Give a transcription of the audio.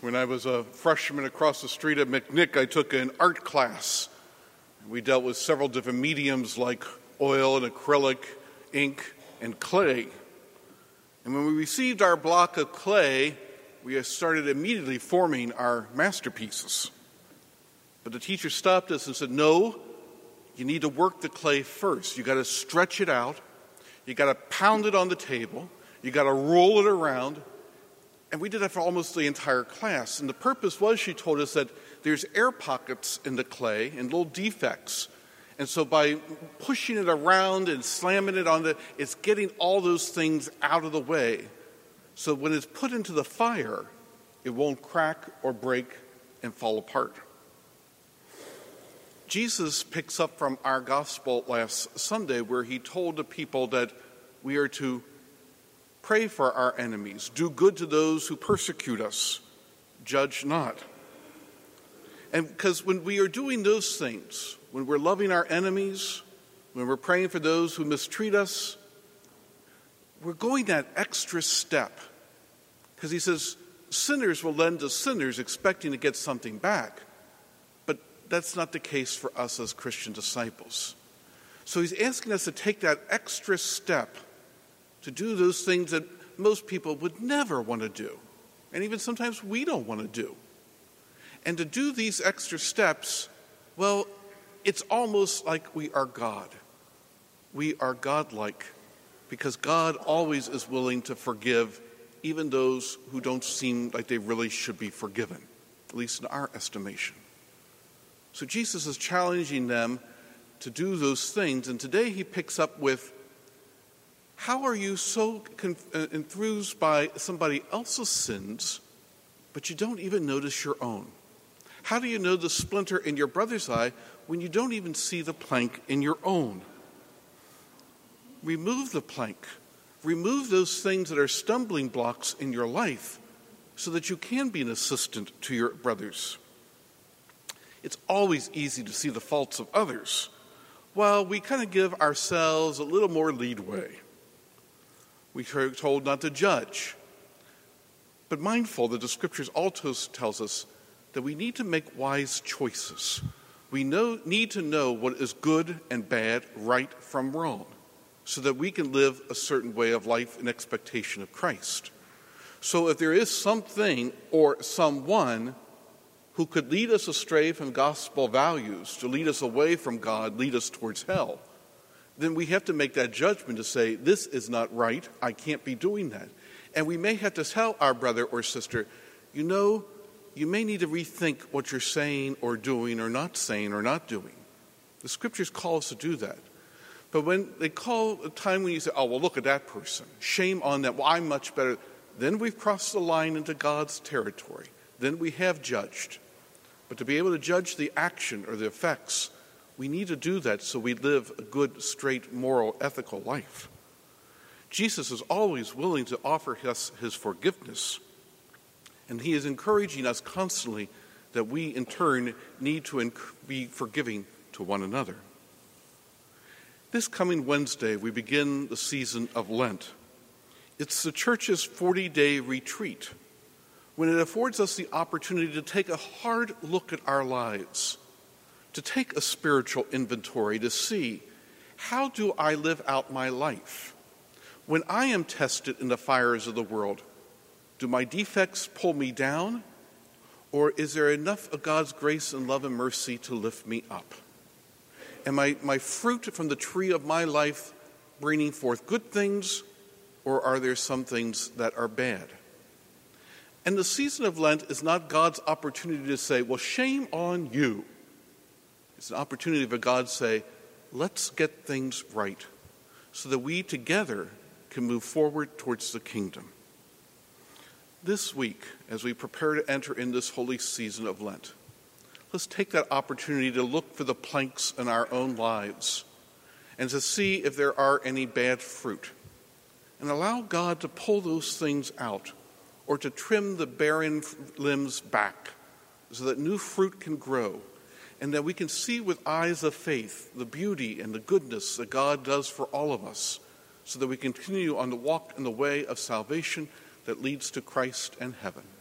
When I was a freshman across the street at McNick, I took an art class. We dealt with several different mediums like oil and acrylic, ink, and clay. And when we received our block of clay, we started immediately forming our masterpieces. But the teacher stopped us and said, no, you need to work the clay first. You got to stretch it out. You got to pound it on the table. You got to roll it around. And we did that for almost the entire class. And the purpose was, she told us, that there's air pockets in the clay and little defects. And so by pushing it around and slamming it on it's getting all those things out of the way. So when it's put into the fire, it won't crack or break and fall apart. Jesus picks up from our gospel last Sunday where he told the people that we are to pray for our enemies, do good to those who persecute us, judge not. And because when we are doing those things, when we're loving our enemies, when we're praying for those who mistreat us, we're going that extra step. Because he says, sinners will lend to sinners expecting to get something back. But that's not the case for us as Christian disciples. So he's asking us to take that extra step to do those things that most people would never want to do. And even sometimes we don't want to do. And to do these extra steps, well, it's almost like we are God. We are God-like because God always is willing to forgive even those who don't seem like they really should be forgiven, at least in our estimation. So Jesus is challenging them to do those things. And today he picks up with, how are you so enthused by somebody else's sins, but you don't even notice your own? How do you know the splinter in your brother's eye when you don't even see the plank in your own? Remove the plank. Remove those things that are stumbling blocks in your life so that you can be an assistant to your brothers. It's always easy to see the faults of others, while we kind of give ourselves a little more leadway. We're told not to judge. But mindful that the scriptures also tells us that we need to make wise choices. We need to know what is good and bad, right from wrong, so that we can live a certain way of life in expectation of Christ. So if there is something or someone who could lead us astray from gospel values, to lead us away from God, lead us towards hell, then we have to make that judgment to say, this is not right, I can't be doing that. And we may have to tell our brother or sister, you may need to rethink what you're saying or doing or not saying or not doing. The scriptures call us to do that. But when they call a time when you say, oh, well, look at that person, shame on them, well, I'm much better, then we've crossed the line into God's territory. Then we have judged. But to be able to judge the action or the effects, we need to do that so we live a good, straight, moral, ethical life. Jesus is always willing to offer us his forgiveness. And he is encouraging us constantly that we, in turn, need to be forgiving to one another. This coming Wednesday, we begin the season of Lent. It's the church's 40-day retreat, when it affords us the opportunity to take a hard look at our lives, to take a spiritual inventory, to see, how do I live out my life? When I am tested in the fires of the world, do my defects pull me down, or is there enough of God's grace and love and mercy to lift me up? Am my fruit from the tree of my life bringing forth good things, or are there some things that are bad? And the season of Lent is not God's opportunity to say, well, shame on you. It's an opportunity for God to say, let's get things right so that we together can move forward towards the kingdom. This week, as we prepare to enter in this holy season of Lent, let's take that opportunity to look for the planks in our own lives and to see if there are any bad fruit, and allow God to pull those things out or to trim the barren limbs back so that new fruit can grow and that we can see with eyes of faith the beauty and the goodness that God does for all of us so that we continue on the walk in the way of salvation that leads to Christ and heaven.